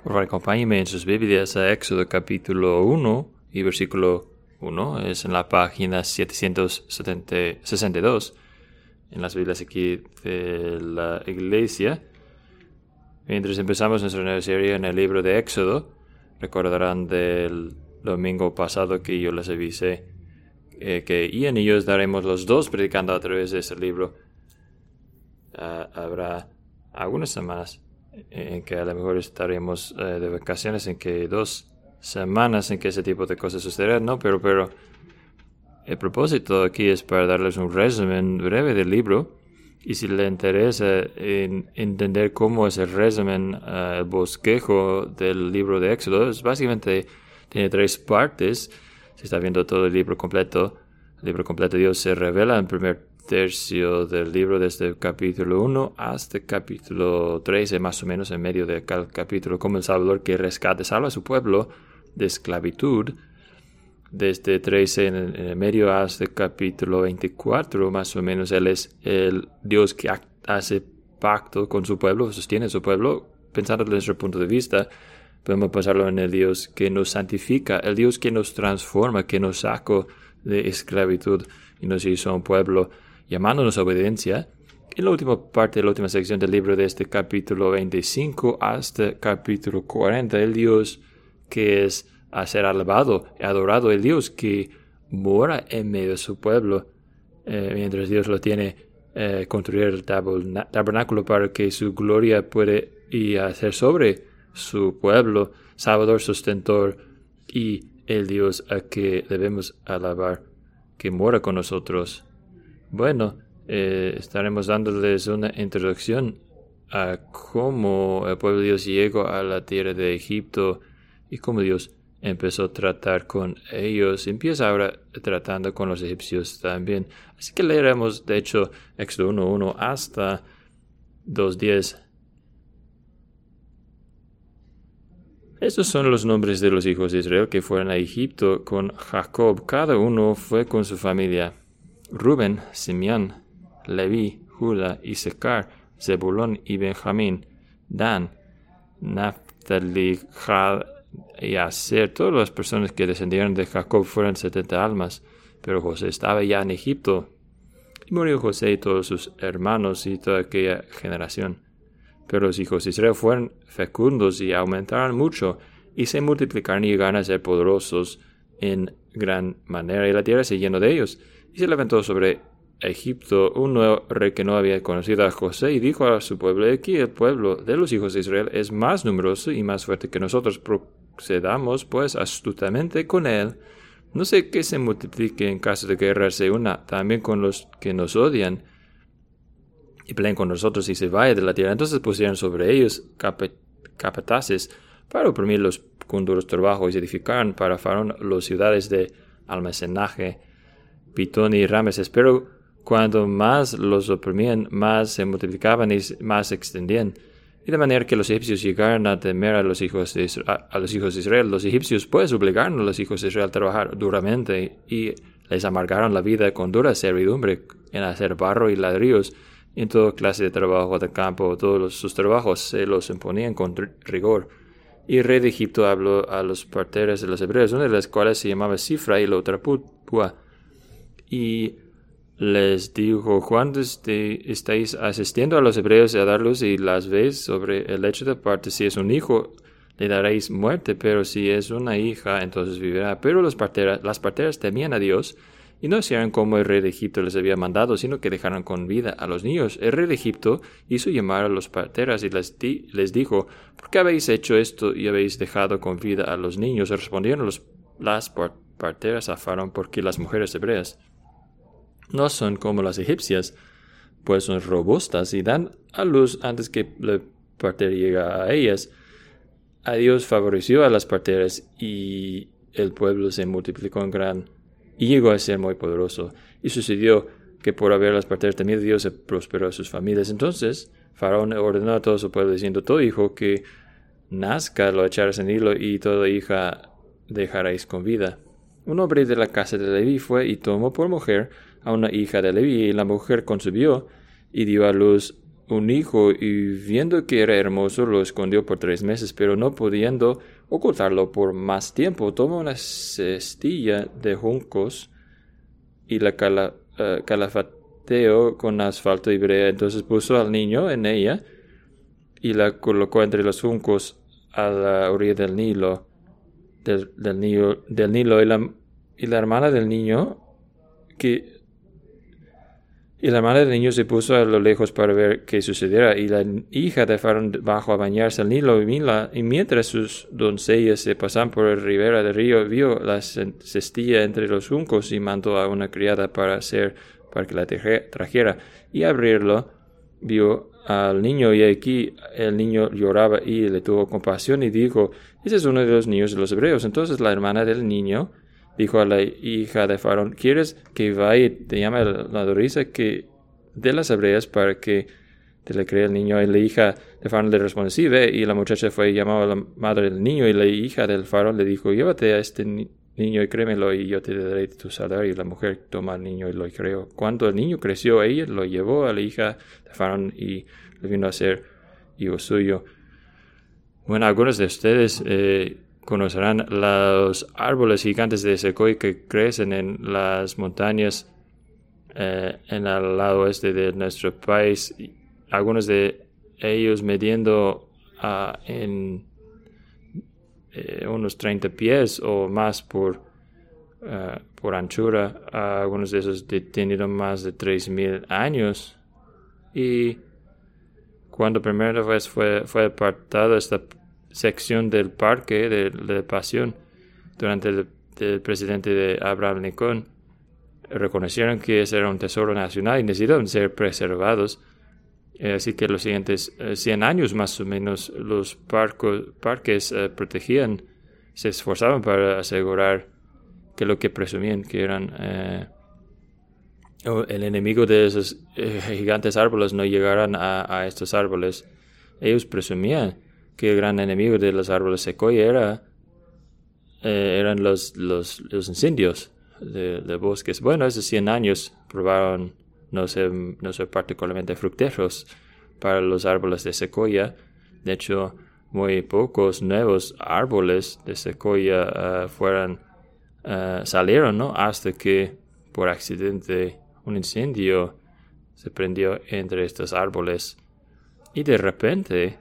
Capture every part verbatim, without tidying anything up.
Por favor, acompáñenme en sus Biblias a Éxodo capítulo uno y versículo uno. Es en la página setecientos sesenta y dos en las Biblias aquí de la iglesia. Mientras empezamos nuestra nueva serie en el libro de Éxodo, recordarán del domingo pasado que yo les avisé eh, que Ian y yo estaremos los dos predicando a través de ese libro. Uh, habrá algunas semanas en que a lo mejor estaremos uh, de vacaciones, en que dos semanas en que ese tipo de cosas sucederán, ¿no? Pero, pero el propósito aquí es para darles un resumen breve del libro, y si les interesa en entender cómo es el resumen, uh, el bosquejo del libro de Éxodo, es básicamente tiene tres partes. Si está viendo todo el libro completo, el libro completo Dios se revela en primer tercio del libro, desde el capítulo uno hasta el capítulo trece, más o menos en medio de cada capítulo, como el Salvador que rescate, salva a su pueblo de esclavitud. Desde trece en el, en el medio hasta el capítulo veinticuatro, más o menos, Él es el Dios que hace pacto con su pueblo, sostiene a su pueblo. Pensando desde nuestro punto de vista, podemos pasarlo en el Dios que nos santifica, el Dios que nos transforma, que nos sacó de esclavitud y nos hizo un pueblo, llamándonos a obediencia. En la última parte, de la última sección del libro, de este capítulo veinticinco hasta el capítulo cuarenta, el Dios que es a ser alabado y adorado, el Dios que mora en medio de su pueblo, eh, mientras Dios lo tiene eh, construir el tabernáculo para que su gloria puede y hacer sobre su pueblo, Salvador, sustentor, y el Dios a que debemos alabar, que mora con nosotros. Bueno, eh, estaremos dándoles una introducción a cómo el pueblo de Dios llegó a la tierra de Egipto y cómo Dios empezó a tratar con ellos. Empieza ahora tratando con los egipcios también. Así que leeremos, de hecho, Éxodo uno uno hasta dos diez. Estos son los nombres de los hijos de Israel que fueron a Egipto con Jacob. Cada uno fue con su familia: Rubén, Simeón, Leví, Judá, Isaacar, Zebulón y Benjamín, Dan, Naftali, Gad y Aser. Todas las personas que descendieron de Jacob fueron setenta almas, pero José estaba ya en Egipto. Y murió José y todos sus hermanos y toda aquella generación. Pero los hijos de Israel fueron fecundos y aumentaron mucho, y se multiplicaron y llegaron a ser poderosos en gran manera, y la tierra se llenó de ellos. Y se levantó sobre Egipto un nuevo rey que no había conocido a José, y dijo a su pueblo: aquí el pueblo de los hijos de Israel es más numeroso y más fuerte que nosotros. Procedamos pues astutamente con él, no sé que se multiplique en caso de guerra, se una también con los que nos odian y peleen con nosotros y se vaya de la tierra. Entonces pusieron sobre ellos capataces para oprimirlos con duros trabajos, y edificaron para Faraón las ciudades de almacenaje, Pitón y Rameses. Pero cuando más los oprimían, más se multiplicaban y más se extendían. Y de manera que los egipcios llegaron a temer a los hijos de Israel. A los hijos de Israel. Los egipcios pues obligaron a los hijos de Israel a trabajar duramente y les amargaron la vida con dura servidumbre en hacer barro y ladrillos, en toda clase de trabajo de campo. Todos los, sus trabajos se los imponían con rigor. Y el rey de Egipto habló a los parteras de los hebreos, una de las cuales se llamaba Sifra y la otra Pua, y les dijo: cuando este, estáis asistiendo a los hebreos a darlos y las veis sobre el lecho de parte, si es un hijo, le daréis muerte, pero si es una hija, entonces vivirá. Pero los parteras, las parteras temían a Dios, y no hicieron como el rey de Egipto les había mandado, sino que dejaron con vida a los niños. El rey de Egipto hizo llamar a los parteras y les, di, les dijo: ¿por qué habéis hecho esto y habéis dejado con vida a los niños? Respondieron los, las parteras a Faraón: porque las mujeres hebreas no son como las egipcias, pues son robustas y dan a luz antes que la partera llegue a ellas. A Dios favoreció a las parteras, y el pueblo se multiplicó en gran y llegó a ser muy poderoso. Y sucedió que por haber las parteras temido Dios, se prosperó a sus familias. Entonces Faraón ordenó a todo su pueblo, diciendo: todo hijo que nazca lo echaréis en hilo, y toda hija dejaréis con vida. Un hombre de la casa de Leví fue y tomó por mujer a una hija de Leví, y la mujer concibió y dio a luz un hijo y viendo que era hermoso lo escondió por tres meses, pero no pudiendo ocultarlo por más tiempo, tomó una cestilla de juncos y la cala, uh, calafateó con asfalto y brea. Entonces puso al niño en ella y la colocó entre los juncos a la orilla del Nilo, del, del Nilo, del Nilo y, la, y la hermana del niño que Y la madre del niño se puso a lo lejos para ver qué sucediera, y la hija de Faraón bajó a bañarse al Nilo, y mientras sus doncellas se pasaban por la ribera del río, vio la cestilla entre los juncos y mandó a una criada para hacer, para que la trajera, y abrirlo, vio al niño, y aquí el niño lloraba, y le tuvo compasión y dijo: ese es uno de los niños de los hebreos. Entonces la hermana del niño dijo a la hija de Faraón: ¿quieres que vaya y te llame a la nodriza que de las hebreas para que te le crea el niño? Y la hija de Faraón le respondió: sí, ve. Y la muchacha fue y llamó a la madre del niño, y la hija del Faraón le dijo: llévate a este ni- niño y créemelo, y yo te daré tu salario. Y la mujer toma al niño y lo creó. Cuando el niño creció, ella lo llevó a la hija de Faraón y le vino a ser hijo suyo. Bueno, algunos de ustedes eh, conocerán los árboles gigantes de secoya que crecen en las montañas eh, en el lado oeste de nuestro país. Algunos de ellos mediendo uh, en eh, unos treinta pies o más por, uh, por anchura. Uh, algunos de esos tenido más de tres mil años. Y cuando primera vez fue, fue apartado esta sección del parque de, de Pasión durante el, el presidente de Abraham Lincoln, reconocieron que ese era un tesoro nacional y necesitaban ser preservados. Eh, así que los siguientes eh, cien años más o menos los parco, parques eh, protegían, se esforzaban para asegurar que lo que presumían que eran eh, el enemigo de esos eh, gigantes árboles no llegaran a, a estos árboles. Ellos presumían que el gran enemigo de los árboles secoya era, eh, eran los, los, los incendios de, de bosques. Bueno, esos cien años probaron no ser, no ser particularmente fructíferos para los árboles de secoya. De hecho, muy pocos nuevos árboles de secoya uh, fueron, uh, salieron, ¿no? Hasta que por accidente un incendio se prendió entre estos árboles. Y de repente,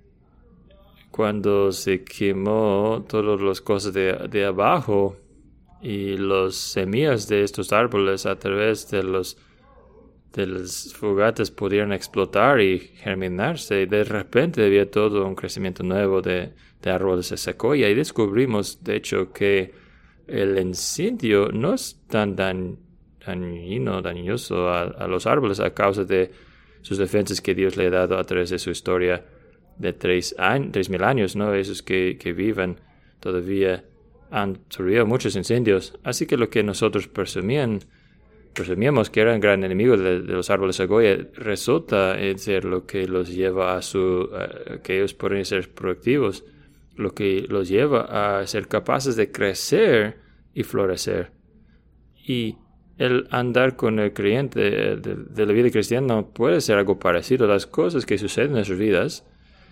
cuando se quemó todas las cosas de, de abajo y las semillas de estos árboles a través de los de las fogatas pudieron explotar y germinarse, de repente había todo un crecimiento nuevo de, de árboles de secoya, y descubrimos de hecho que el incendio no es tan dañ, dañino, dañoso a, a los árboles a causa de sus defensas que Dios le ha dado a través de su historia de tres, años, tres mil años, ¿no? Esos que, que viven todavía han surgido muchos incendios. Así que lo que nosotros presumían, presumíamos que eran gran enemigo de, de los árboles de secoya, resulta ser lo que los lleva a su, uh, que ellos pueden ser productivos, lo que los lleva a ser capaces de crecer y florecer. Y el andar con el creyente de, de la vida cristiana puede ser algo parecido. Las cosas que suceden en nuestras vidas,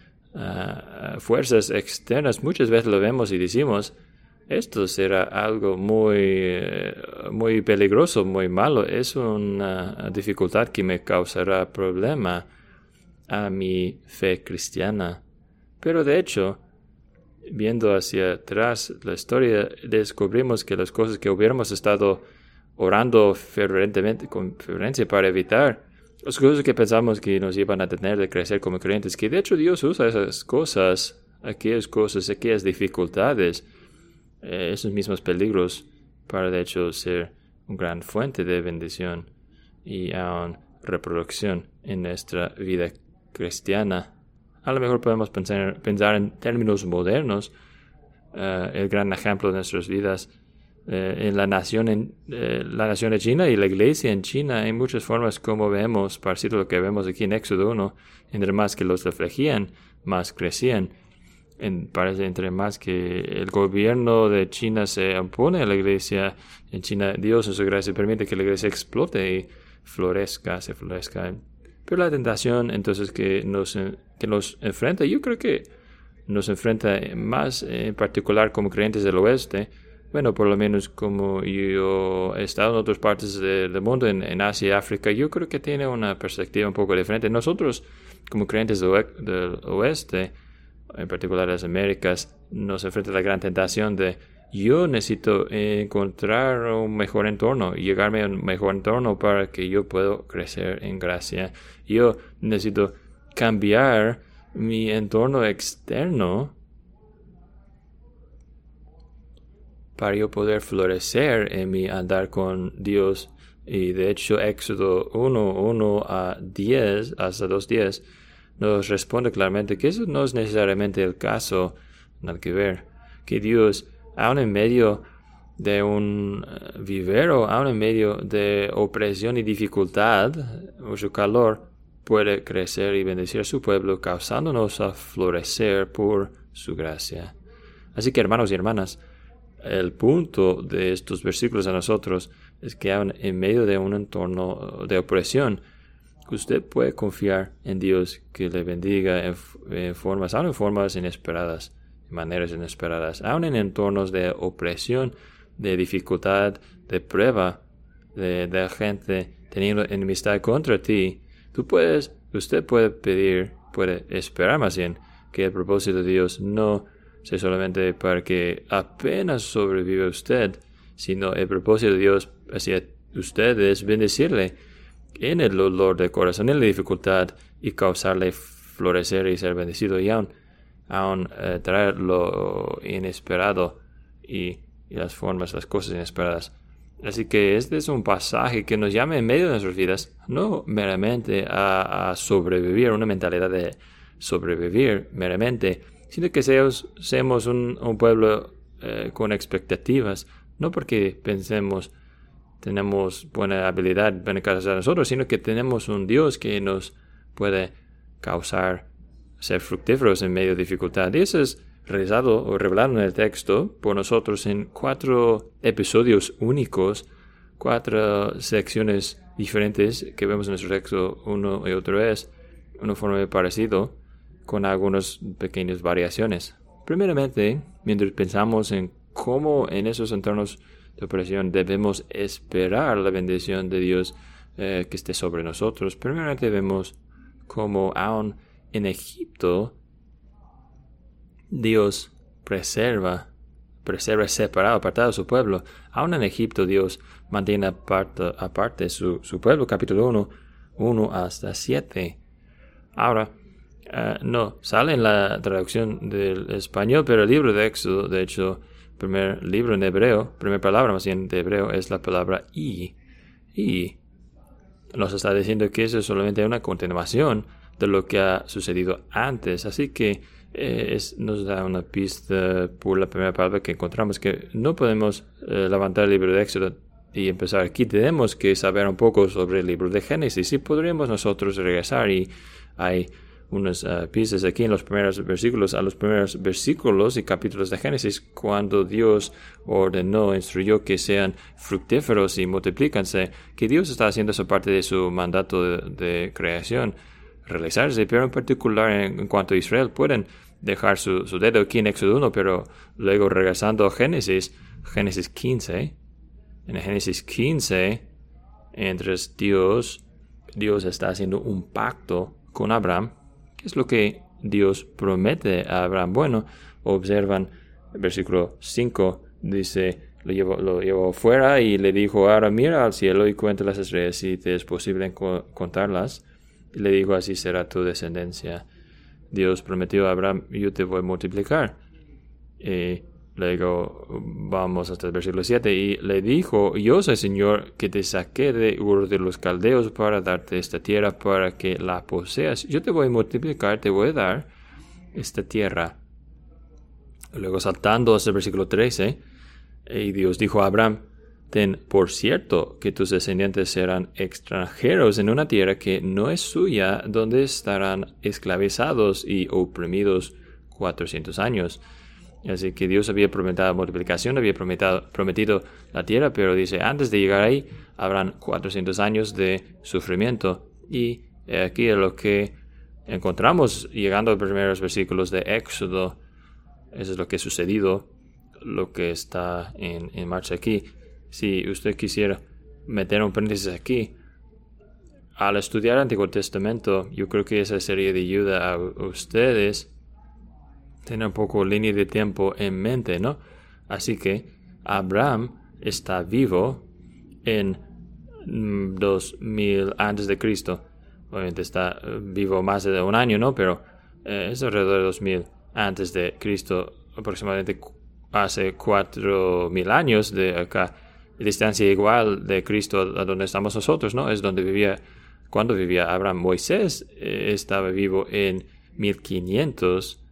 Uh, fuerzas externas, muchas veces lo vemos y decimos: esto será algo muy, uh, muy peligroso, muy malo, es una dificultad que me causará problema a mi fe cristiana. Pero de hecho, viendo hacia atrás la historia, descubrimos que las cosas que hubiéramos estado orando fervientemente, con fervencia para evitar, las cosas que pensamos que nos iban a tener de crecer como creyentes, que de hecho Dios usa esas cosas, aquellas cosas, aquellas dificultades, eh, esos mismos peligros, para de hecho ser una gran fuente de bendición y aún reproducción en nuestra vida cristiana. A lo mejor podemos pensar, pensar en términos modernos, uh, el gran ejemplo de nuestras vidas Eh, en la nación en eh, la nación de China y la iglesia en China, hay muchas formas como vemos, parecido a lo que vemos aquí en Éxodo uno, entre más que los afligían, más crecían. En, parece entre más que el gobierno de China se opone a la iglesia en China, Dios en su gracia permite que la iglesia explote y florezca, se florezca. Pero la tentación entonces que nos, que nos enfrenta, yo creo que nos enfrenta más en particular como creyentes del oeste. Bueno, por lo menos como yo he estado en otras partes de, del mundo, en, en Asia y África, yo creo que tiene una perspectiva un poco diferente. Nosotros, como creyentes del, del oeste, en particular las Américas, nos enfrenta la gran tentación de yo necesito encontrar un mejor entorno, llegarme a un mejor entorno para que yo pueda crecer en gracia. Yo necesito cambiar mi entorno externo para yo poder florecer en mi andar con Dios. Y de hecho, Éxodo uno, uno a diez, hasta dos diez, nos responde claramente que eso no es necesariamente el caso, nada que ver, que Dios, aun en medio de un vivero, aun en medio de opresión y dificultad, mucho calor, puede crecer y bendecir a su pueblo, causándonos a florecer por su gracia. Así que, hermanos y hermanas, el punto de estos versículos a nosotros es que aun en medio de un entorno de opresión, usted puede confiar en Dios que le bendiga en, en formas, aun en formas inesperadas, de maneras inesperadas, aun en entornos de opresión, de dificultad, de prueba, de, de gente teniendo enemistad contra ti. Tú puedes, usted puede pedir, puede esperar más bien que el propósito de Dios no sea solamente para que apenas sobreviva usted, sino el propósito de Dios hacia usted es bendecirle en el dolor del corazón, en la dificultad, y causarle florecer y ser bendecido, y aún, aún eh, traer lo inesperado y, y las formas, las cosas inesperadas. Así que este es un pasaje que nos llama en medio de nuestras vidas, no meramente a, a sobrevivir, una mentalidad de sobrevivir meramente, sino que seamos, seamos un, un pueblo eh, con expectativas, no porque pensemos tenemos buena habilidad, buena capacidad nosotros, sino que tenemos un Dios que nos puede causar ser fructíferos en medio de dificultad. Y eso es realizado o revelado en el texto por nosotros en cuatro episodios únicos, cuatro secciones diferentes que vemos en nuestro texto uno y otra vez, una forma parecido, con algunas pequeñas variaciones. Primeramente, mientras pensamos en cómo en esos entornos de opresión debemos esperar la bendición de Dios eh, que esté sobre nosotros, primeramente vemos cómo aún en Egipto Dios preserva, preserva separado, apartado a su pueblo. Aún en Egipto Dios mantiene aparte, aparte su, su pueblo, capítulo uno, uno hasta siete. Ahora, Uh, no, sale en la traducción del español, pero el libro de Éxodo, de hecho, primer libro en hebreo, primera palabra más bien de hebreo, es la palabra y. Y nos está diciendo que eso es solamente una continuación de lo que ha sucedido antes. Así que eh, es, nos da una pista por la primera palabra que encontramos, que no podemos eh, levantar el libro de Éxodo y empezar aquí. Tenemos que saber un poco sobre el libro de Génesis y podríamos nosotros regresar, y hay unas uh, pistas aquí en los primeros versículos, a los primeros versículos y capítulos de Génesis, cuando Dios ordenó, instruyó que sean fructíferos y multiplícanse, que Dios está haciendo esa parte de su mandato de, de creación, realizarse, pero en particular en, en cuanto a Israel, pueden dejar su, su dedo aquí en Éxodo uno, pero luego regresando a Génesis, Génesis quince, en Génesis quince, entre Dios, Dios está haciendo un pacto con Abraham. ¿Qué es lo que Dios promete a Abraham? Bueno, observan el versículo cinco, dice, lo llevó, lo llevó fuera y le dijo, ahora mira al cielo y cuenta las estrellas si te es posible contarlas. Y le dijo, así será tu descendencia. Dios prometió a Abraham, yo te voy a multiplicar. Y luego vamos hasta el versículo siete, y le dijo, yo soy Señor que te saqué de Ur de los Caldeos para darte esta tierra para que la poseas. Yo te voy a multiplicar, te voy a dar esta tierra. Luego saltando hasta el versículo trece, y Dios dijo a Abraham, ten por cierto que tus descendientes serán extranjeros en una tierra que no es suya, donde estarán esclavizados y oprimidos cuatrocientos años. Así que Dios había prometido multiplicación, había prometido, prometido la tierra, pero dice, antes de llegar ahí, habrán cuatrocientos años de sufrimiento. Y Eh, aquí es lo que encontramos llegando a los primeros versículos de Éxodo. Eso es lo que ha sucedido, lo que está en, en marcha aquí. Si usted quisiera meter un paréntesis aquí, al estudiar el Antiguo Testamento, yo creo que esa sería de ayuda a ustedes tener un poco línea de tiempo en mente, ¿no? Así que Abraham está vivo en dos mil antes de Cristo. Obviamente está vivo más de un año, ¿no? Pero eh, es alrededor de dos mil antes de Cristo, aproximadamente hace cuatro mil años de acá. Distancia igual de Cristo a donde estamos nosotros, ¿no? Es donde vivía, cuando vivía Abraham. Moisés eh, estaba vivo en mil quinientos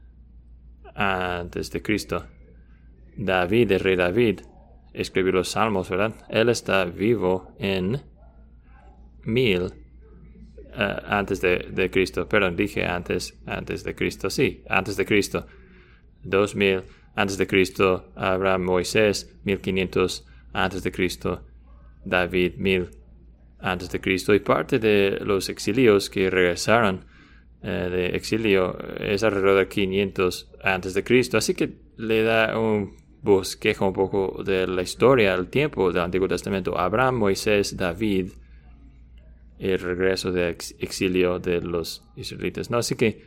antes de Cristo. David, el rey David, escribió los Salmos, ¿verdad? Él está vivo en mil uh, antes de, de Cristo. Perdón, dije antes, antes de Cristo. Sí, antes de Cristo. Dos mil antes de Cristo, Abraham, Moisés, mil quinientos antes de Cristo, David, mil antes de Cristo. Y parte de los exilios que regresaron eh, de exilio es alrededor de quinientos antes de Cristo. Así que le da un bosquejo un poco de la historia, el tiempo del Antiguo Testamento. Abraham, Moisés, David, el regreso de ex exilio de los israelitas, ¿no? Así que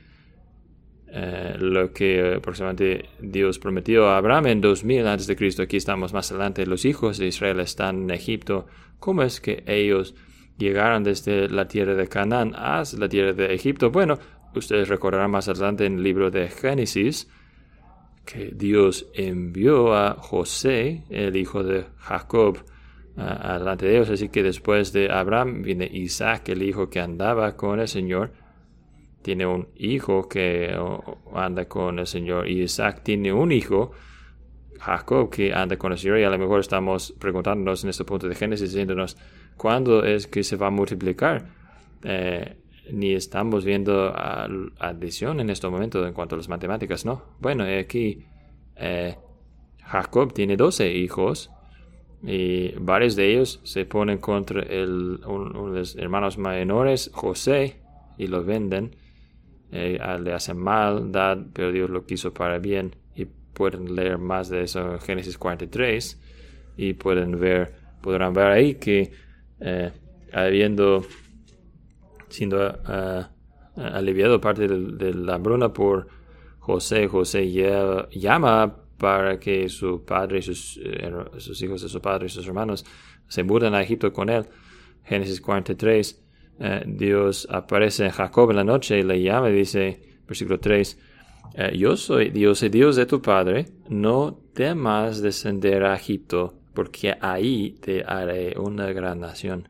eh, lo que aproximadamente Dios prometió a Abraham en dos mil antes de Cristo, aquí estamos más adelante, los hijos de Israel están en Egipto. ¿Cómo es que ellos llegaron desde la tierra de Canaán hasta la tierra de Egipto? Bueno, ustedes recordarán más adelante en el libro de Génesis que Dios envió a José, el hijo de Jacob, uh, adelante de ellos. Así que después de Abraham viene Isaac, el hijo que andaba con el Señor. Tiene un hijo que uh, anda con el Señor. Y Isaac tiene un hijo, Jacob, que anda con el Señor. Y a lo mejor estamos preguntándonos en este punto de Génesis, diciéndonos, ¿cuándo es que se va a multiplicar? Eh, ni estamos viendo adición en este momento en cuanto a las matemáticas, ¿no? Bueno, aquí eh, Jacob tiene doce hijos y varios de ellos se ponen contra el, un, uno de los hermanos menores, José, y lo venden. Eh, le hacen maldad, pero Dios lo quiso para bien. Y pueden leer más de eso en Génesis cuarenta y tres y pueden ver, podrán ver ahí que eh, habiendo siendo uh, aliviado parte de, de la hambruna por José, José lleva, llama para que su padre y sus, eh, sus hijos de su padre y sus hermanos se mudan a Egipto con él. Génesis cuarenta y tres, eh, Dios aparece a Jacob en la noche y le llama y dice, versículo tres, eh, yo soy Dios, el Dios de tu padre, no temas descender a Egipto, porque ahí te haré una gran nación.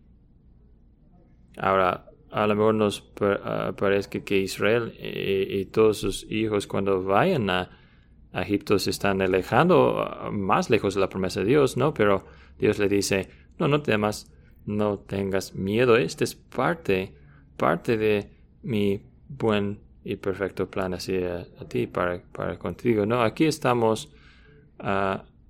Ahora, a lo mejor nos uh, parece que Israel y, y todos sus hijos cuando vayan a, a Egipto se están alejando uh, más lejos de la promesa de Dios, ¿no? Pero Dios le dice, no, no temas, no tengas miedo. Esta es parte, parte de mi buen y perfecto plan hacia a ti, para, para contigo, ¿no? Aquí estamos a uh,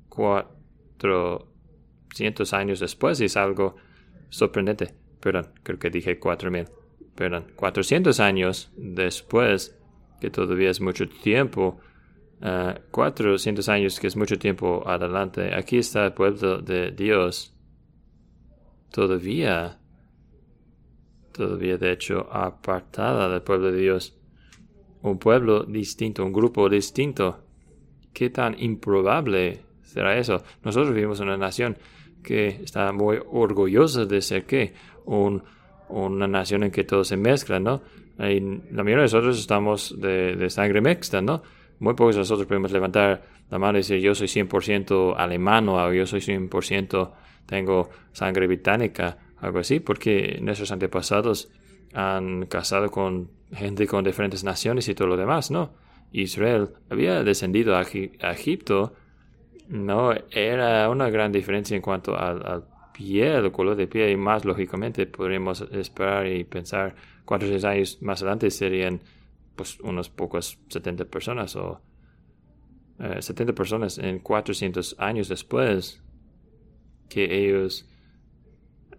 cuatrocientos años después y es algo sorprendente. Perdón, creo que dije cuatro mil. Perdón, cuatrocientos años después, que todavía es mucho tiempo. Uh, cuatrocientos años, que es mucho tiempo adelante. Aquí está el pueblo de Dios. Todavía, todavía de hecho, apartada del pueblo de Dios. Un pueblo distinto, un grupo distinto. ¿Qué tan improbable será eso? Nosotros vivimos en una nación que está muy orgullosa de ser que un, una nación en que todos se mezclan, ¿no? Y la mayoría de nosotros estamos de, de sangre mixta, ¿no? Muy pocos de nosotros podemos levantar la mano y decir yo soy cien por ciento alemán o yo soy cien por ciento tengo sangre británica, algo así, porque nuestros antepasados han casado con gente con diferentes naciones y todo lo demás, ¿no? Israel había descendido a, a Egipto. No, era una gran diferencia en cuanto al, al piel, el color de piel, y más lógicamente podríamos esperar y pensar cuatrocientos años más adelante serían pues unos pocos setenta personas o eh, setenta personas en cuatrocientos años después que ellos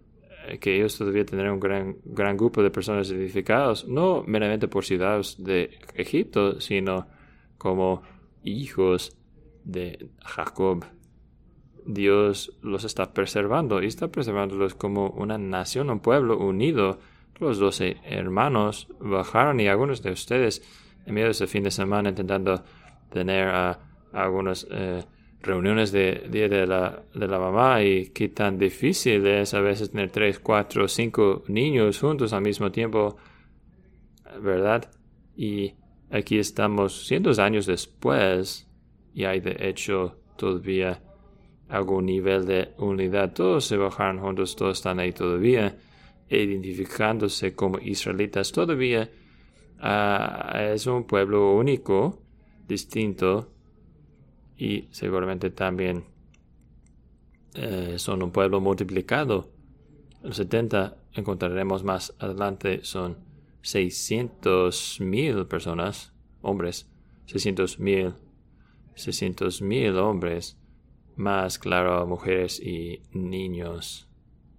que ellos todavía tendrán un gran, gran grupo de personas edificados, no meramente por ciudadanos de Egipto, sino como hijos de Jacob. Dios los está preservando y está preservándolos como una nación, un pueblo unido. Los doce hermanos bajaron y algunos de ustedes en medio de ese fin de semana intentando tener uh, algunas eh, reuniones de día de la, de la mamá, y qué tan difícil es a veces tener tres, cuatro, cinco niños juntos al mismo tiempo, ¿verdad? Y aquí estamos cientos de años después y hay de hecho todavía algún nivel de unidad. Todos se bajaron juntos, todos están ahí todavía, identificándose como israelitas todavía. Uh, es un pueblo único, distinto, y seguramente también eh, son un pueblo multiplicado. Los setenta, encontraremos más adelante, son seiscientos mil personas, hombres, seiscientos mil, seiscientos mil hombres, más, claro, mujeres y niños.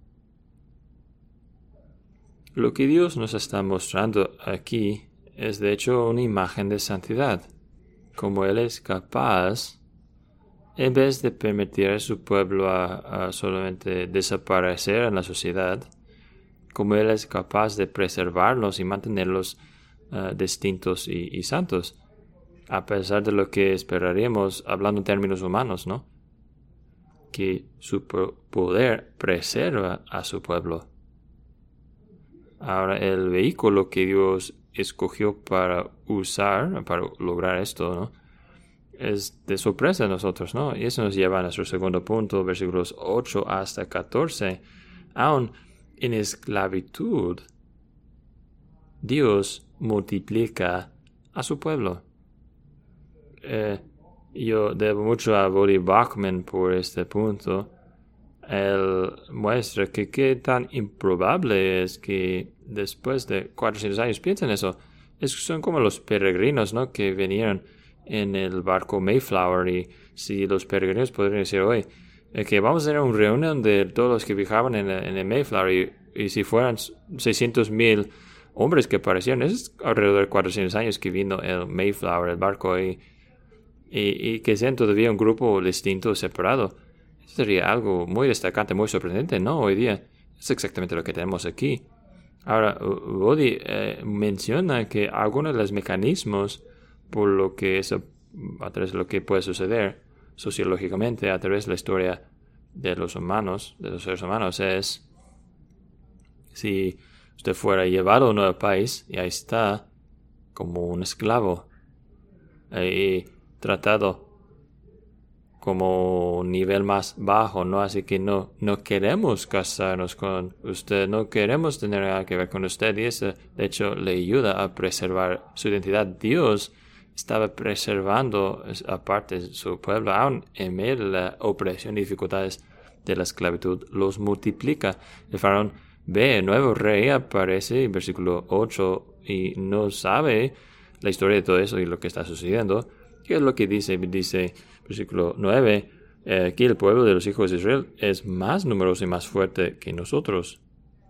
Lo que Dios nos está mostrando aquí es de hecho una imagen de santidad, como Él es capaz, en vez de permitir a su pueblo a, a solamente desaparecer en la sociedad, como Él es capaz de preservarlos y mantenerlos uh, distintos y, y santos, a pesar de lo que esperaríamos, hablando en términos humanos, ¿no? Que su poder preserva a su pueblo. Ahora, el vehículo que Dios escogió para usar, para lograr esto, ¿no?, es de sorpresa a nosotros, ¿no? Y eso nos lleva a nuestro segundo punto, versículos ocho hasta catorce. Aún en esclavitud, Dios multiplica a su pueblo. Eh, yo debo mucho a Voddie Baucham por este punto. Él muestra que qué tan improbable es que después de cuatrocientos años, piensen eso, es, son como los peregrinos, ¿no?, que vinieron en el barco Mayflower, y si los peregrinos podrían decir hoy eh, que vamos a tener una reunión de todos los que viajaban en, en el Mayflower, y, y si fueran seiscientos mil hombres que aparecieron, es alrededor de cuatrocientos años que vino el Mayflower, el barco, y, y, y que sean todavía un grupo distinto, separado. Sería algo muy destacante, muy sorprendente, ¿no? Hoy día es exactamente lo que tenemos aquí. Ahora, Voddie eh, menciona que algunos de los mecanismos por lo que eso, a través de lo que puede suceder sociológicamente, a través de la historia de los humanos, de los seres humanos, es si usted fuera llevado a un nuevo país y ahí está como un esclavo y tratado como un nivel más bajo, ¿no? Así que no, no queremos casarnos con usted, no queremos tener nada que ver con usted, y eso de hecho le ayuda a preservar su identidad. Dios estaba preservando aparte su pueblo, aún en medio de la opresión y dificultades de la esclavitud, los multiplica. El faraón ve el nuevo rey, aparece en versículo ocho, y no sabe la historia de todo eso y lo que está sucediendo. ¿Qué es lo que dice? Dice, versículo nueve, eh, aquí el pueblo de los hijos de Israel es más numeroso y más fuerte que nosotros.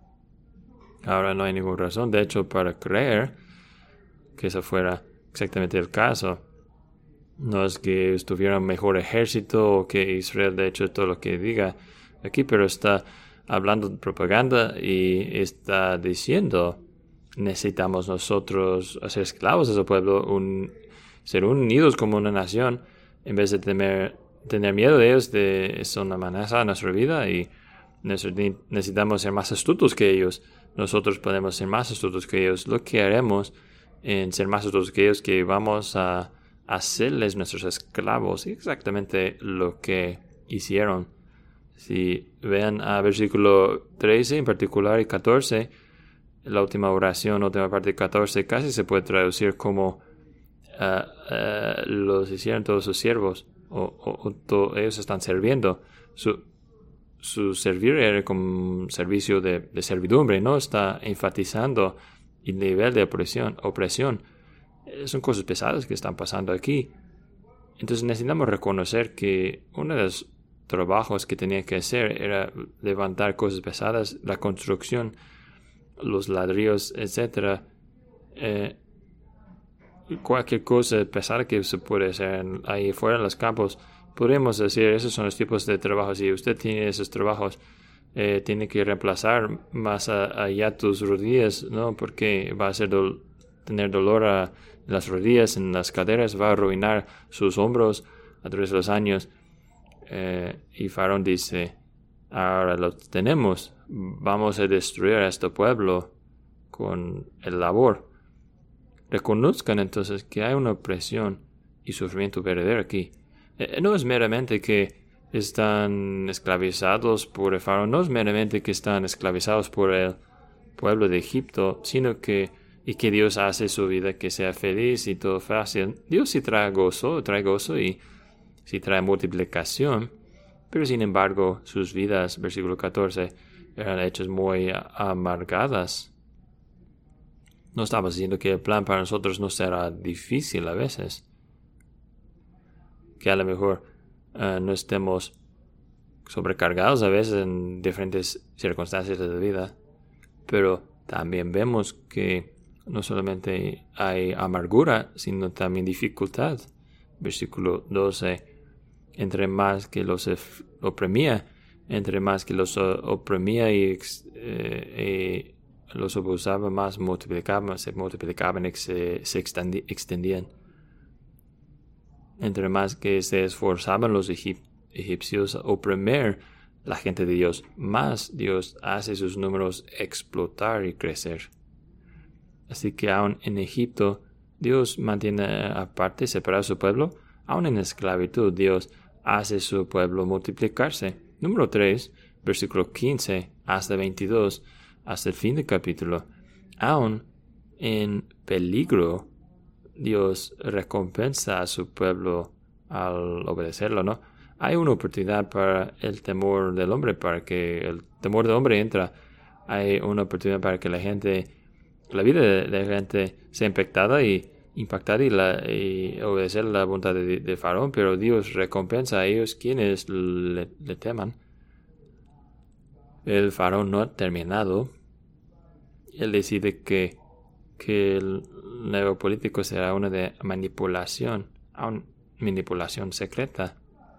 Ahora no hay ninguna razón, de hecho, para creer que eso fuera exactamente el caso. No es que estuviera un mejor ejército o que Israel de hecho todo lo que diga aquí, pero está hablando de propaganda y está diciendo necesitamos nosotros hacer esclavos de ese pueblo, un, ser unidos como una nación, en vez de temer, tener miedo de ellos, de es una amenaza a nuestra vida, y necesitamos ser más astutos que ellos. Nosotros podemos ser más astutos que ellos. Lo que haremos en ser más astutos que ellos, que vamos a hacerles nuestros esclavos, exactamente lo que hicieron. Si vean a versículo trece en particular y catorce, la última oración, última parte de catorce, casi se puede traducir como uh, uh, los hicieron todos sus siervos, o, o, o to, ellos están sirviendo. Su, su servir era como un servicio de, de servidumbre, no está enfatizando el nivel de opresión, opresión. Son cosas pesadas que están pasando aquí. Entonces necesitamos reconocer que una de las trabajos que tenía que hacer era levantar cosas pesadas, la construcción, los ladrillos, etcétera. Eh, cualquier cosa pesada que se puede hacer ahí fuera en los campos, podemos decir, esos son los tipos de trabajos. Y usted tiene esos trabajos, eh, tiene que reemplazar más a, allá tus rodillas, ¿no? Porque va a hacer do- tener dolor a, en las rodillas, en las caderas, va a arruinar sus hombros a través de los años. Eh, y Faraón dice, ahora lo tenemos, vamos a destruir a este pueblo con el labor. Reconozcan entonces que hay una opresión y sufrimiento verdadero aquí. Eh, no es meramente que están esclavizados por el faraón, no es meramente que están esclavizados por el pueblo de Egipto, sino que, y que Dios hace su vida que sea feliz y todo fácil. Dios sí trae gozo, trae gozo y sí trae multiplicación, pero sin embargo sus vidas, versículo catorce, eran hechas muy amargadas. No estamos diciendo que el plan para nosotros no será difícil a veces, que a lo mejor uh, no estemos sobrecargados a veces en diferentes circunstancias de la vida, pero también vemos que no solamente hay amargura, sino también dificultad. Versículo doce, entre más que los oprimía, entre más que los oprimía y eh, los abusaba, más multiplicaban, se multiplicaban y se, se extendían. Entre más que se esforzaban los egip- egipcios a oprimir la gente de Dios, más Dios hace sus números explotar y crecer. Así que aún en Egipto, Dios mantiene aparte, separado a su pueblo. Aún en esclavitud, Dios hace su pueblo multiplicarse. Número tres, versículo quince hasta veintidós, hasta el fin del capítulo. Aún en peligro, Dios recompensa a su pueblo al obedecerlo, ¿no? Hay una oportunidad para el temor del hombre, para que el temor del hombre entra. Hay una oportunidad para que la gente, la vida de la gente sea impactada y impactada y, la, y obedecer la voluntad de, de Faraón, pero Dios recompensa a ellos quienes le, le teman. El Faraón no ha terminado. Él decide que, que el nuevo político será una de manipulación, una manipulación secreta.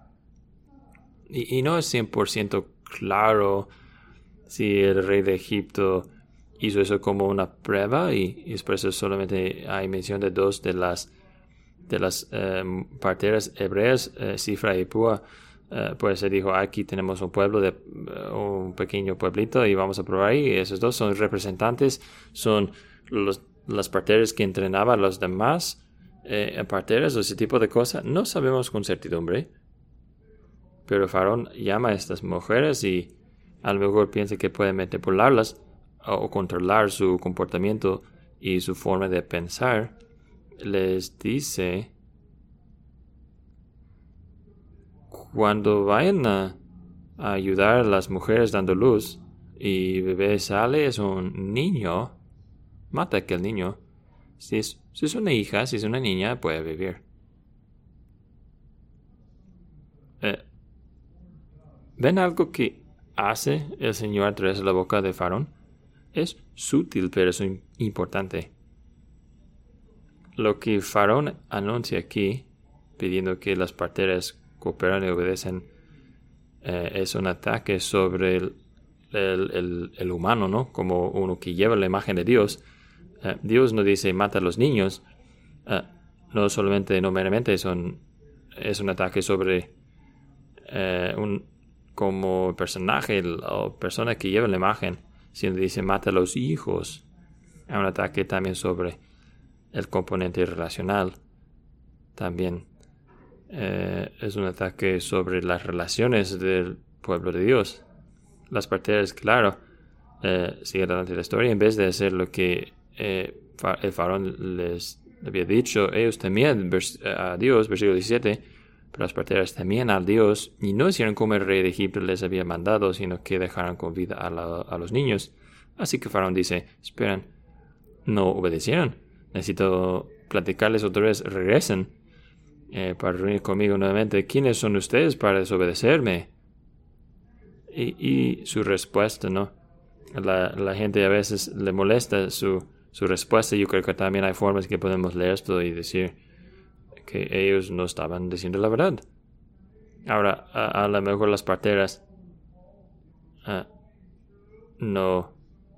Y, y no es cien por ciento claro si el rey de Egipto hizo eso como una prueba y, y por eso solamente hay mención de dos de las de las eh, parteras hebreas, eh, Cifra y Púa. Eh, pues se dijo, aquí tenemos un pueblo, de uh, un pequeño pueblito y vamos a probar ahí. Y esos dos son representantes, son los, las parteras que entrenaban a los demás eh, parteras o ese tipo de cosas. No sabemos con certidumbre, pero Faraón llama a estas mujeres y a lo mejor piensa que puede manipularlas o controlar su comportamiento y su forma de pensar. Les dice, cuando vayan a, a ayudar a las mujeres dando luz y bebé sale, es un niño, mata a aquel niño. Si es, si es una hija, si es una niña, puede vivir. Eh, ¿Ven algo que hace el Señor a través de la boca de Faraón? Es sutil, pero es importante. Lo que Faraón anuncia aquí, pidiendo que las parteras cooperan y obedecen, eh, es un ataque sobre el, el, el, el humano, ¿no? Como uno que lleva la imagen de Dios. Eh, Dios no dice mata a los niños. Eh, no solamente, no meramente es un, es un ataque sobre eh, un como personaje o persona que lleva la imagen, sino dice mata a los hijos. Hay un ataque también sobre el componente relacional. También eh, es un ataque sobre las relaciones del pueblo de Dios. Las parteras, claro, eh, sigue adelante la historia. En vez de hacer lo que eh, el faraón les había dicho, ellos temían a Dios, versículo diecisiete, pero las parteras temían a Dios y no hicieron como el rey de Egipto les había mandado, sino que dejaron con vida a, la, a los niños. Así que Faraón dice, esperan, no obedecieron. Necesito platicarles otra vez, regresen eh, para reunir conmigo nuevamente. ¿Quiénes son ustedes para desobedecerme? y, y su respuesta, ¿no? La, la gente a veces le molesta su, su respuesta. Yo creo que también hay formas que podemos leer esto y decir que ellos no estaban diciendo la verdad. Ahora, a, a lo mejor las parteras uh, no...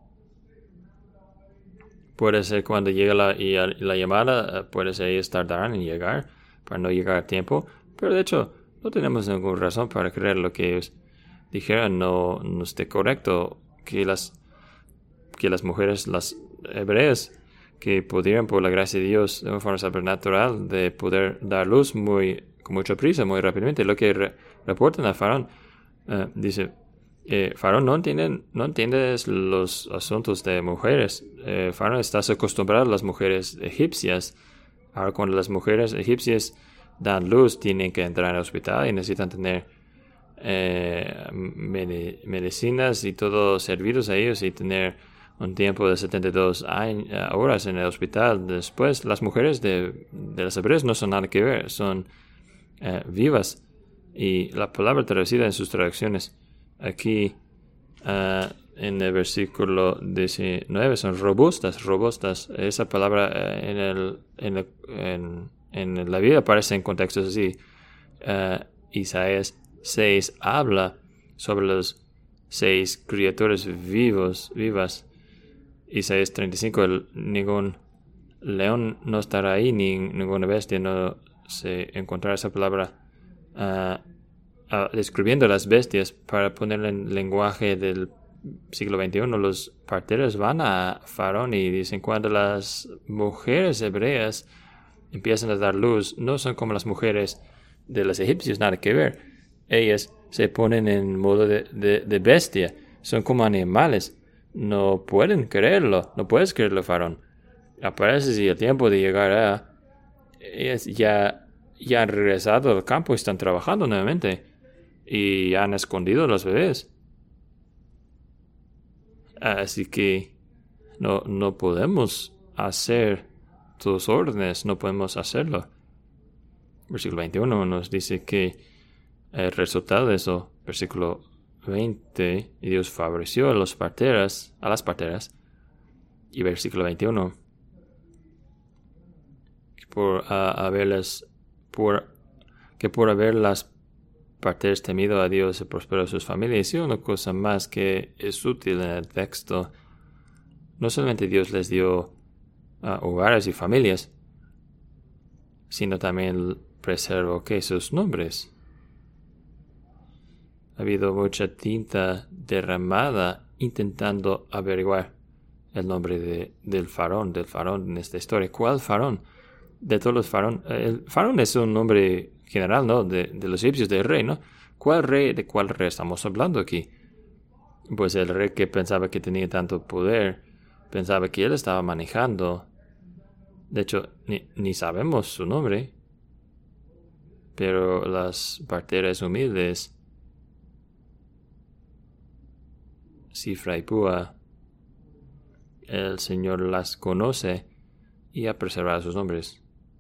Puede ser cuando llega la, y a, la llamada, uh, puede ser ellos tardaron en llegar para no llegar a tiempo. Pero de hecho, no tenemos ninguna razón para creer lo que ellos dijeron no, no esté correcto. Que las, que las mujeres, las hebreas, que pudieran por la gracia de Dios de una forma sobrenatural de poder dar luz muy con mucha prisa, muy rápidamente. Lo que re, reportan a Faraón, uh, dice, eh, Faraón no entiende, no entiende los asuntos de mujeres. Eh, Faraón está acostumbrado a las mujeres egipcias. Ahora cuando las mujeres egipcias dan luz, tienen que entrar al hospital y necesitan tener eh, med medicinas y todo servidos a ellos y tener un tiempo de setenta y dos horas en el hospital. Después, las mujeres de, de las hebreas no son nada que ver, son eh, vivas. Y la palabra traducida en sus traducciones aquí uh, en el versículo diecinueve son robustas, robustas. Esa palabra uh, en, el, en, el, en, en la Biblia aparece en contextos así. Uh, Isaías seis habla sobre los seis criaturas vivos, vivas. Isaías treinta y cinco, el, ningún león no estará ahí, ni ninguna bestia no se encontrará esa palabra uh, uh, describiendo las bestias para ponerla en lenguaje del siglo veintiuno. Los parteros van a Faraón y dicen, cuando las mujeres hebreas empiezan a dar luz, no son como las mujeres de los egipcios, nada que ver. Ellas se ponen en modo de, de, de bestia, son como animales. No pueden creerlo, no puedes creerlo, Faraón. Aparece si el tiempo de llegar a... Ellas ya, ya han regresado al campo y están trabajando nuevamente. Y han escondido los bebés. Así que no, no podemos hacer tus órdenes, no podemos hacerlo. Versículo veintiuno nos dice que el resultado de eso, versículo veinte, y Dios favoreció a los parteras, a las parteras. Y versículo veintiuno, por uh, haberlas, por que por haberlas parteras temido a Dios y prosperó sus familias. Y una cosa más que es útil en el texto, no solamente Dios les dio uh, hogares y familias, sino también preservó que sus nombres. Ha habido mucha tinta derramada intentando averiguar el nombre de, del faraón, del faraón en esta historia. ¿Cuál faraón? De todos los faraón. El faraón es un nombre general, ¿no? De, de los egipcios, del rey, ¿no? ¿Cuál rey, de cuál rey estamos hablando aquí? Pues el rey que pensaba que tenía tanto poder, pensaba que él estaba manejando. De hecho, ni, ni sabemos su nombre. Pero las parteras humildes, Cifra y Púa, el Señor las conoce y ha preservado sus nombres.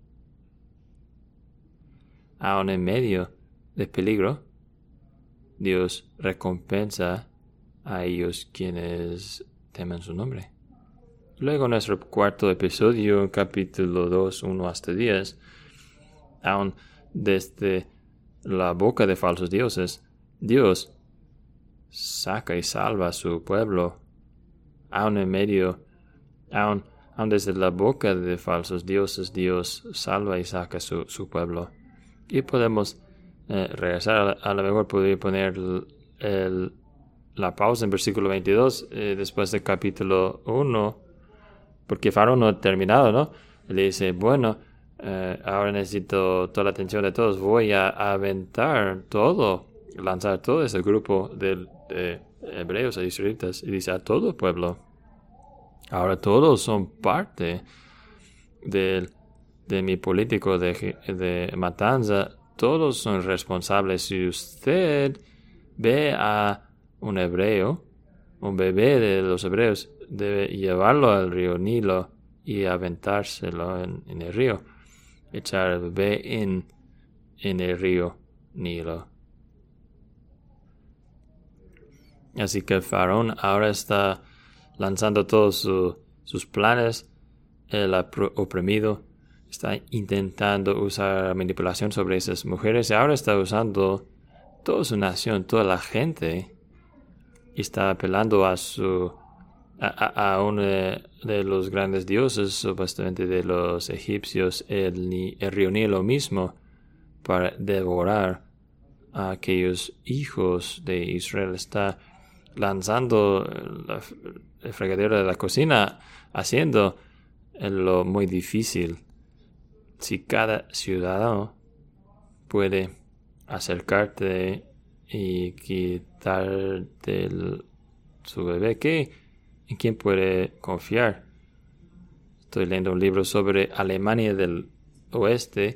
Aún en medio de peligro, Dios recompensa a ellos quienes temen su nombre. Luego nuestro cuarto episodio, capítulo dos, uno hasta diez, aún desde la boca de falsos dioses, Dios saca y salva a su pueblo. Aún en medio, aún, aún desde la boca de falsos dioses, Dios salva y saca su, su pueblo. Y podemos eh, regresar, a, a lo mejor podría poner el, el, la pausa en versículo veintidós, eh, después del capítulo uno, porque Faraón no ha terminado, ¿no? Le dice, bueno, eh, ahora necesito toda la atención de todos, voy a, a aventar todo, lanzar todo ese grupo de, de hebreos e israelitas, y dice a todo el pueblo. Ahora todos son parte de, de mi político de, de matanza, todos son responsables. Si usted ve a un hebreo, un bebé de los hebreos, debe llevarlo al río Nilo y aventárselo en, en el río, echar el bebé en, en el río Nilo. Así que el faraón ahora está lanzando todos su, sus planes. El oprimido está intentando usar manipulación sobre esas mujeres. Y ahora está usando toda su nación, toda la gente. Y está apelando a su a, a, a uno de, de los grandes dioses, supuestamente de los egipcios, el, el río Nilo mismo, para devorar a aquellos hijos de Israel. Está lanzando la, el fregadero de la cocina, haciendo lo muy difícil. Si cada ciudadano puede acercarte y quitarte el, su bebé, ¿qué? ¿En quién puede confiar? Estoy leyendo un libro sobre Alemania del Oeste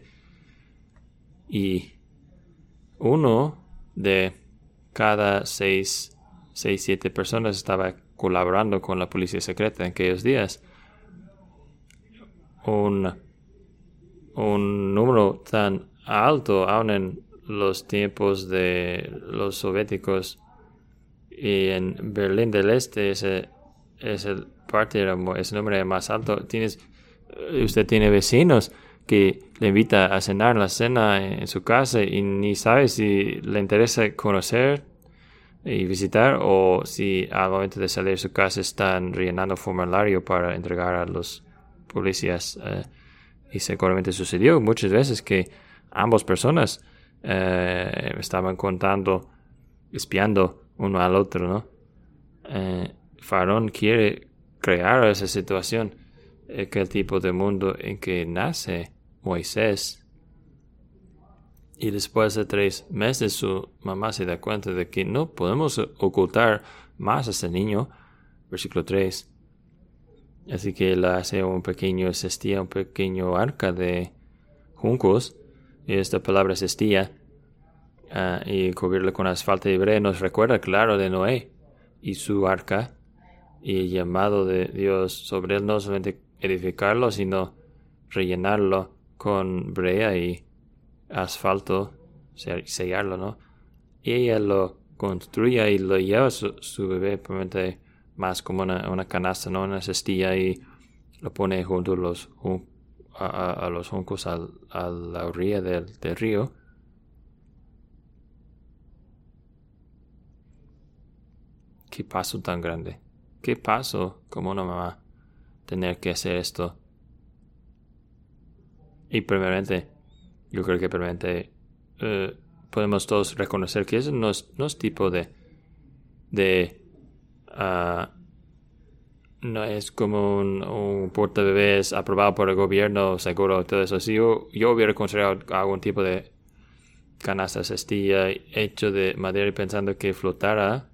y uno de cada seis, seis, siete personas estaba colaborando con la policía secreta en aquellos días. Un, un número tan alto aún en los tiempos de los soviéticos, y en Berlín del Este ese es el parte era, ese número más alto. Tienes, usted tiene vecinos que le invita a cenar la cena en su casa y ni sabe si le interesa conocer y visitar, o si al momento de salir de su casa están rellenando formulario para entregar a los policías. Eh, y seguramente sucedió muchas veces que ambas personas eh, estaban contando, espiando uno al otro, ¿no? Eh, Faraón quiere crear esa situación, aquel tipo de mundo en que nace Moisés. Y después de tres meses su mamá se da cuenta de que no podemos ocultar más a ese niño. Versículo tres. Así que él hace un pequeño cestilla, un pequeño arca de juncos. Y esta palabra cestilla uh, y cubrirlo con asfalto de brea nos recuerda, claro, de Noé y su arca. Y el llamado de Dios sobre él, no solamente edificarlo, sino rellenarlo con brea y asfalto, sellarlo, ¿no? Y ella lo construye y lo lleva su, su bebé, probablemente más como una, una canasta, ¿no? Una cestilla, y lo pone junto a los, a, a, a los juncos al, a la orilla del, del río. Qué paso tan grande. Qué paso como una mamá tener que hacer esto. Y primeramente, yo creo que primeramente uh, podemos todos reconocer que eso no es, no es tipo de, de uh, no es como un, un portabebés aprobado por el gobierno, seguro, todo eso. Si yo, yo hubiera considerado algún tipo de canasta, cestilla hecho de madera y pensando que flotara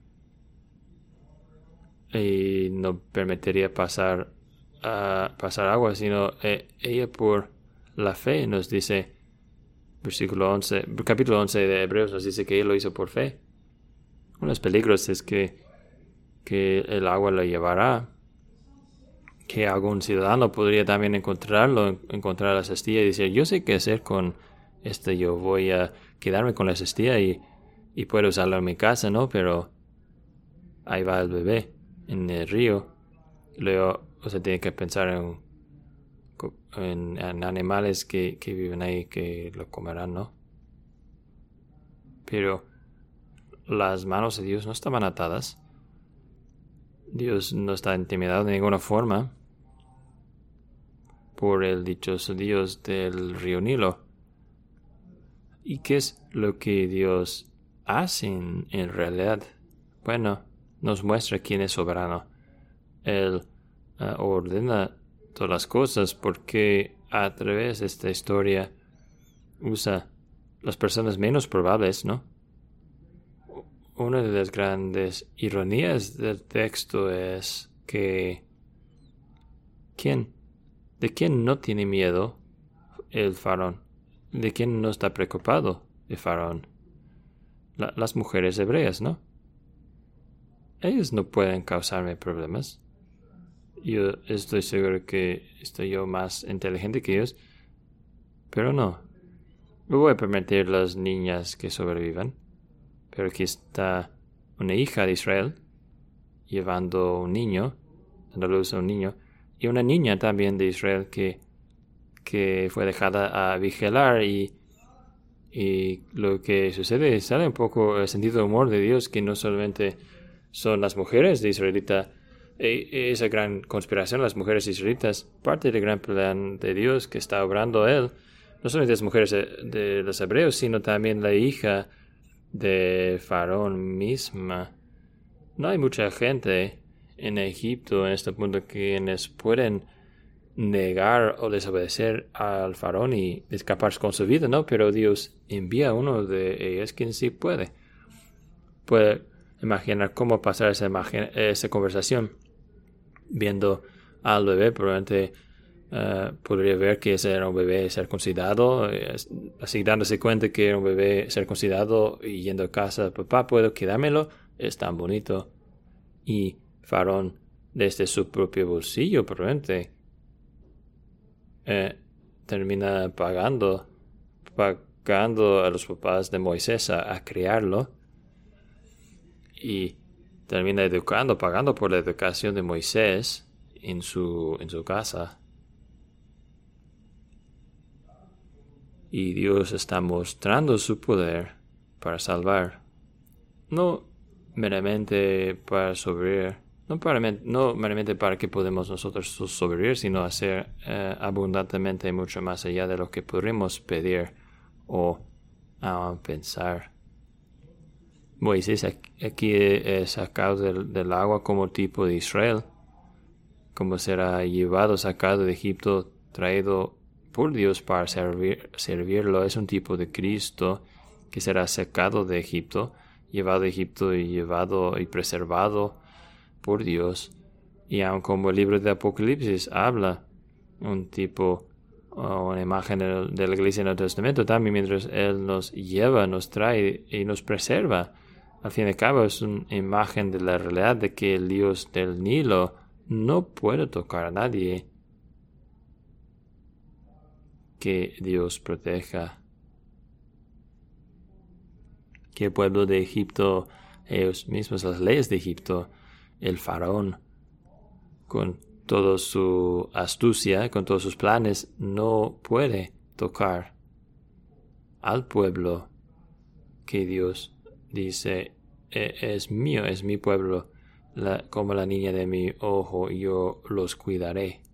y no permitiría pasar uh, pasar agua, sino eh, ella por la fe nos dice, versículo once, capítulo once de Hebreos nos dice que ella lo hizo por fe. Uno de los peligros es que, que el agua lo llevará, que algún ciudadano podría también encontrarlo, encontrar la cestilla y decir, yo sé qué hacer con esto, yo voy a quedarme con la cestilla y, y puedo usarlo en mi casa, ¿no? Pero ahí va el bebé en el río. Luego usted tiene que pensar en, en, en animales que, que viven ahí, que lo comerán, ¿no? Pero las manos de Dios no estaban atadas. Dios no está intimidado de ninguna forma por el dichoso Dios del río Nilo. ¿Y qué es lo que Dios hace en, en realidad? Bueno, nos muestra quién es soberano. Él uh, ordena todas las cosas porque a través de esta historia usa las personas menos probables, ¿no? Una de las grandes ironías del texto es que ¿quién? ¿De quién no tiene miedo el faraón? ¿De quién no está preocupado el faraón? La, las mujeres hebreas, ¿no? Ellos no pueden causarme problemas. Yo estoy seguro que estoy yo más inteligente que ellos, pero no. Me voy a permitir las niñas que sobrevivan. Pero aquí está una hija de Israel, llevando un niño, dando luz a un niño, y una niña también de Israel que, que fue dejada a vigilar, y, y lo que sucede sale un poco el sentido de humor de Dios, que no solamente son las mujeres de israelita, e, esa gran conspiración, las mujeres israelitas, parte del gran plan de Dios que está obrando Él, no solamente las mujeres de, de los hebreos, sino también la hija de Faraón misma. No hay mucha gente en Egipto en este punto quienes pueden negar o desobedecer al Faraón y escapar con su vida, ¿no? Pero Dios envía a uno de ellos quien sí puede. Puede imaginar cómo pasar esa, imagen, esa conversación viendo al bebé. Probablemente uh, podría ver que ese era un bebé circuncidado, así dándose cuenta que era un bebé circuncidado y yendo a casa, papá, ¿puedo quedármelo? Es tan bonito. Y Faraón, desde su propio bolsillo, probablemente eh, termina pagando, pagando a los papás de Moisés a, a criarlo, y termina educando, pagando por la educación de Moisés en su, en su casa. Y Dios está mostrando su poder para salvar, no meramente para sobrevivir, no, para, no meramente para que podamos nosotros sobrevivir, sino hacer eh, abundantemente mucho más allá de lo que podremos pedir o uh, pensar. Moisés aquí es sacado del, del agua como tipo de Israel, como será llevado, sacado de Egipto, traído por Dios para servir, servirlo. Es un tipo de Cristo que será sacado de Egipto, llevado de Egipto y llevado y preservado por Dios. Y aun como el libro de Apocalipsis habla, un tipo o una imagen de, de la iglesia en el Testamento, también mientras Él nos lleva, nos trae y nos preserva, al fin y al cabo es una imagen de la realidad de que el Dios del Nilo no puede tocar a nadie. Que Dios proteja. Que el pueblo de Egipto, ellos mismos, las leyes de Egipto, el faraón, con toda su astucia, con todos sus planes, no puede tocar al pueblo que Dios dice, es mío, es mi pueblo, la, como la niña de mi ojo, yo los cuidaré.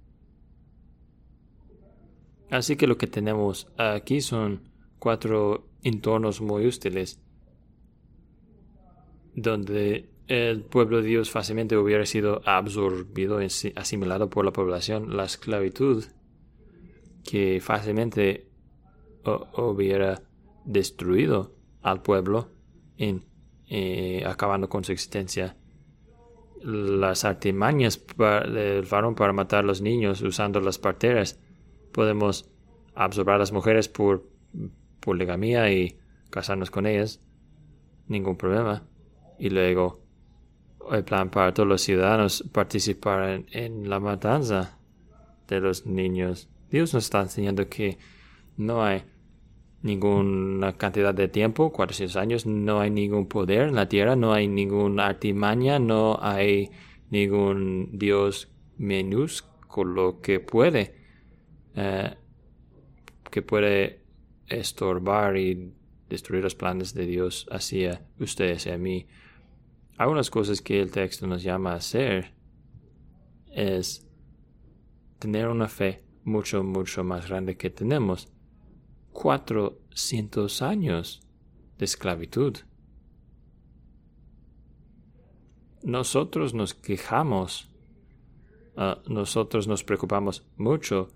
Así que lo que tenemos aquí son cuatro entornos muy útiles, donde el pueblo de Dios fácilmente hubiera sido absorbido, asimilado por la población, la esclavitud, que fácilmente hubiera destruido al pueblo, en, eh, acabando con su existencia. Las artimañas del faraón para matar a los niños usando las parteras. Podemos absorber a las mujeres por poligamía y casarnos con ellas, ningún problema. Y luego el plan para todos los ciudadanos participar en, en la matanza de los niños. Dios nos está enseñando que no hay ninguna cantidad de tiempo, cuatrocientos años, no hay ningún poder en la tierra, no hay ninguna artimaña, no hay ningún Dios minúsculo que puede eh, que puede estorbar y destruir los planes de Dios hacia ustedes y a mí. Algunas cosas que el texto nos llama a hacer es tener una fe mucho, mucho más grande que tenemos. cuatrocientos años de esclavitud. Nosotros nos quejamos, uh, nosotros nos preocupamos mucho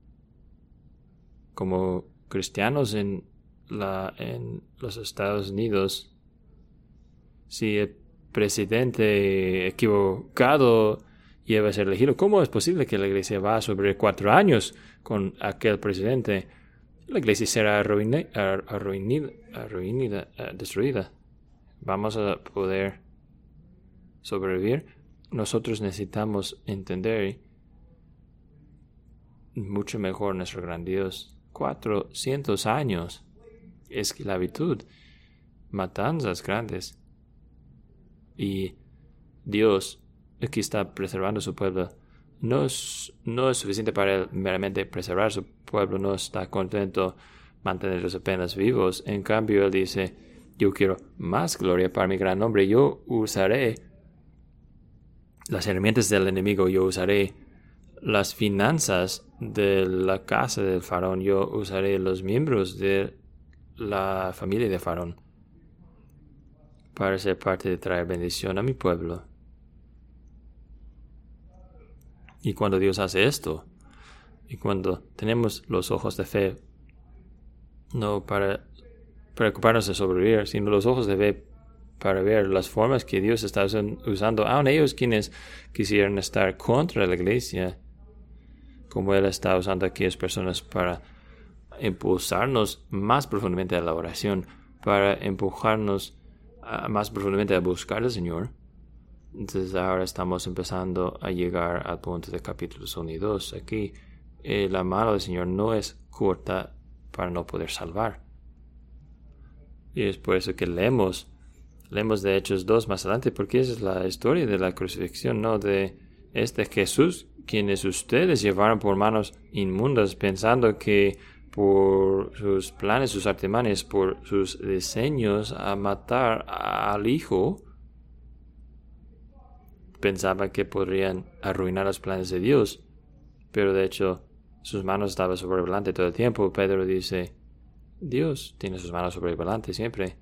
como cristianos en, la, en los Estados Unidos. Si el presidente equivocado lleva a ser elegido, ¿cómo es posible que la iglesia va a sobrevivir cuatro años con aquel presidente? La iglesia será arruinada, arruinida, arruinida, destruida. Vamos a poder sobrevivir. Nosotros necesitamos entender mucho mejor nuestro gran Dios. cuatrocientos años, esclavitud, matanzas grandes. Y Dios, que está preservando su pueblo, no es, no es suficiente para él meramente preservar su pueblo, no está contento mantenerlos apenas vivos. En cambio, él dice, yo quiero más gloria para mi gran nombre. Yo usaré las herramientas del enemigo, yo usaré las finanzas de la casa del faraón, yo usaré los miembros de la familia de faraón para ser parte de traer bendición a mi pueblo. Y cuando Dios hace esto, y cuando tenemos los ojos de fe, no para preocuparnos de sobrevivir, sino los ojos de fe para ver las formas que Dios está usando, aun ellos quienes quisieran estar contra la iglesia, como Él está usando a aquellas personas para impulsarnos más profundamente a la oración, para empujarnos a, más profundamente a buscar al Señor. Entonces ahora estamos empezando a llegar al punto de capítulos uno y dos. Aquí eh, la mano del Señor no es corta para no poder salvar. Y es por eso que leemos, leemos de Hechos dos más adelante, porque esa es la historia de la crucifixión, ¿no? De este Jesús, quienes ustedes llevaron por manos inmundas, pensando que por sus planes, sus artimañas, por sus diseños a matar al Hijo, pensaban que podrían arruinar los planes de Dios. Pero de hecho, sus manos estaban sobre el volante todo el tiempo. Pedro dice, Dios tiene sus manos sobre el volante siempre.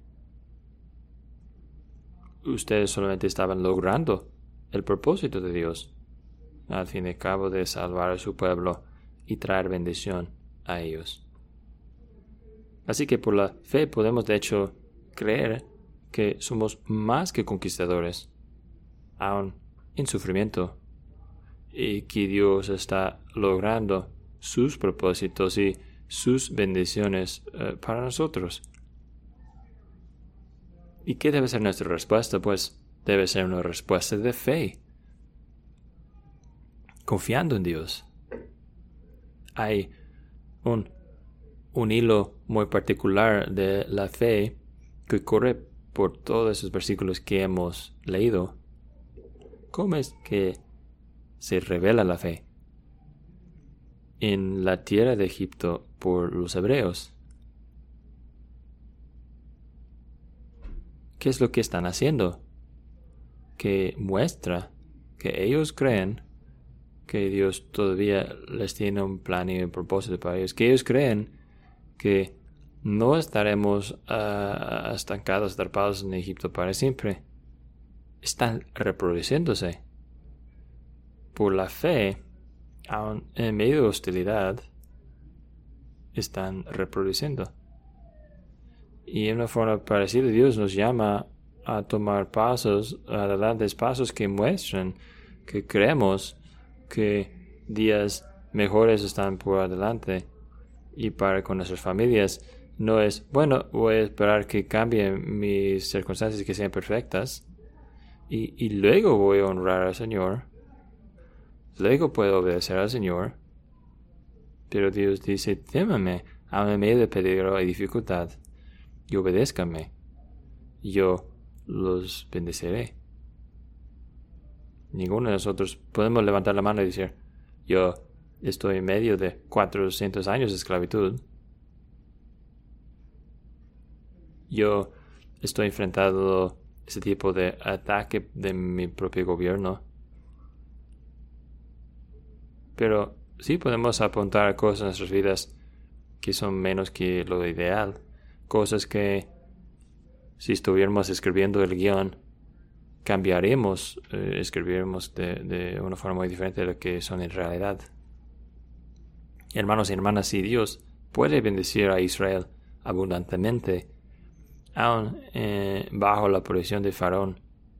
Ustedes solamente estaban logrando el propósito de Dios, al fin y al cabo, de salvar a su pueblo y traer bendición a ellos. Así que por la fe podemos de hecho creer que somos más que conquistadores, aún en sufrimiento, y que Dios está logrando sus propósitos y sus bendiciones uh, para nosotros. ¿Y qué debe ser nuestra respuesta? Pues debe ser una respuesta de fe, confiando en Dios. Hay un, un hilo muy particular de la fe que corre por todos esos versículos que hemos leído. ¿Cómo es que se revela la fe? En la tierra de Egipto por los hebreos. ¿Qué es lo que están haciendo? Que muestra que ellos creen que Dios todavía les tiene un plan y un propósito para ellos, que ellos creen que no estaremos uh, estancados, atrapados en Egipto para siempre. Están reproduciéndose. Por la fe, aun en medio de hostilidad, están reproduciendo. Y en una forma parecida, Dios nos llama a tomar pasos adelante, pasos que muestran que creemos que días mejores están por adelante. Y para con nuestras familias no es, bueno, voy a esperar que cambien mis circunstancias y que sean perfectas. Y, y luego voy a honrar al Señor. Luego puedo obedecer al Señor. Pero Dios dice, témame, aun en medio de peligro y dificultad, y obedézcanme. Yo los bendeciré. Ninguno de nosotros podemos levantar la mano y decir, yo estoy en medio de cuatrocientos años de esclavitud. Yo estoy enfrentando a ese tipo de ataque de mi propio gobierno. Pero sí podemos apuntar a cosas en nuestras vidas que son menos que lo ideal. Cosas que, si estuviéramos escribiendo el guión, cambiaremos, eh, escribiremos de, de una forma muy diferente de lo que son en realidad. Hermanos y hermanas, si Dios puede bendecir a Israel abundantemente, aun eh, bajo la protección de Faraón,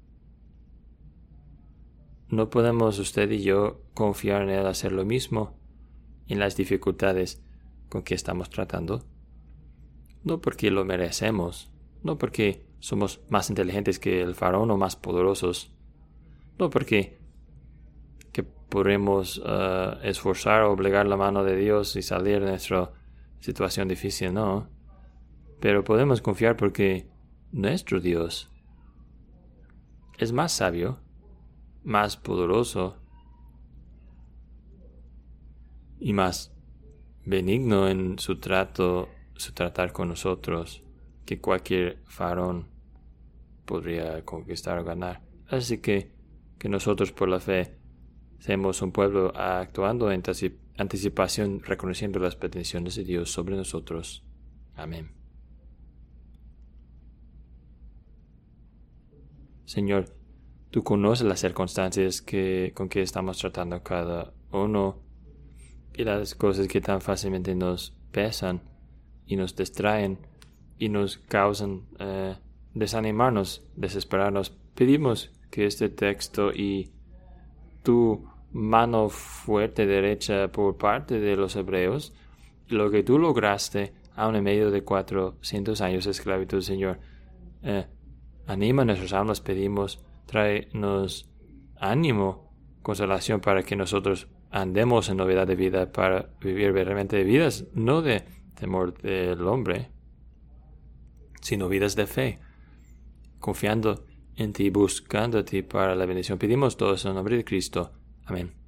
¿no podemos usted y yo confiar en Él hacer lo mismo en las dificultades con que estamos tratando? No porque lo merecemos, no porque somos más inteligentes que el faraón o más poderosos, no porque que podremos uh, esforzar o obligar la mano de Dios y salir de nuestra situación difícil, no. Pero podemos confiar porque nuestro Dios es más sabio, más poderoso y más benigno en su trato, su tratar con nosotros, que cualquier faraón podría conquistar o ganar. Así que, que nosotros por la fe seamos un pueblo actuando en anticipación, reconociendo las peticiones de Dios sobre nosotros. Amén. Señor, tú conoces las circunstancias que, con que estamos tratando cada uno y las cosas que tan fácilmente nos pesan y nos distraen y nos causan eh, desanimarnos, desesperarnos. Pedimos que este texto y tu mano fuerte derecha por parte de los hebreos, lo que tú lograste aún en medio de cuatrocientos años de esclavitud, Señor, eh, anima nuestras almas, pedimos, tráenos ánimo, consolación para que nosotros andemos en novedad de vida, para vivir realmente de vidas, no de temor del hombre, sino vidas de fe, confiando en ti, buscando a ti para la bendición. Pedimos todo eso en nombre de Cristo. Amén.